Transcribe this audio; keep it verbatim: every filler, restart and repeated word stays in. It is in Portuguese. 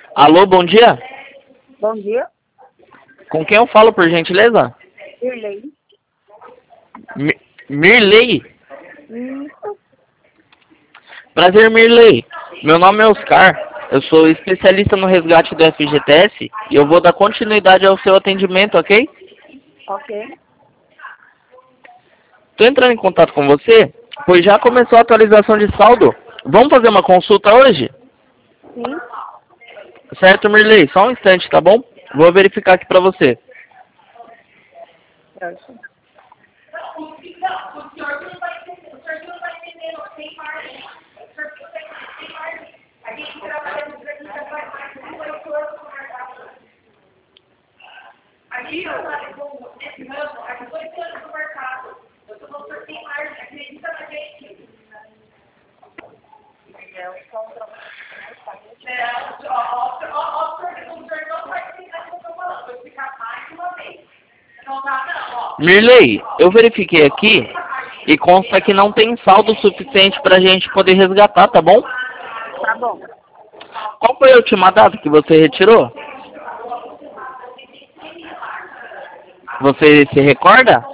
Alô, bom dia. Bom dia. Com quem eu falo, por gentileza? Irlei. Mi- Mirley. Isso. Prazer, Mirley. Meu nome é Oscar. Eu sou especialista no resgate do F G T S e eu vou dar continuidade ao seu atendimento, ok? Ok. Estou entrando em contato com você, pois já começou a atualização de saldo. Vamos fazer uma consulta hoje? Sim. Certo, Mirley? Só um instante, tá bom? Vou verificar aqui pra você. Certo. Mirley, eu verifiquei aqui e consta que não tem saldo suficiente pra gente poder resgatar, tá bom? Tá bom. Qual foi a última data que você retirou? Você se recorda?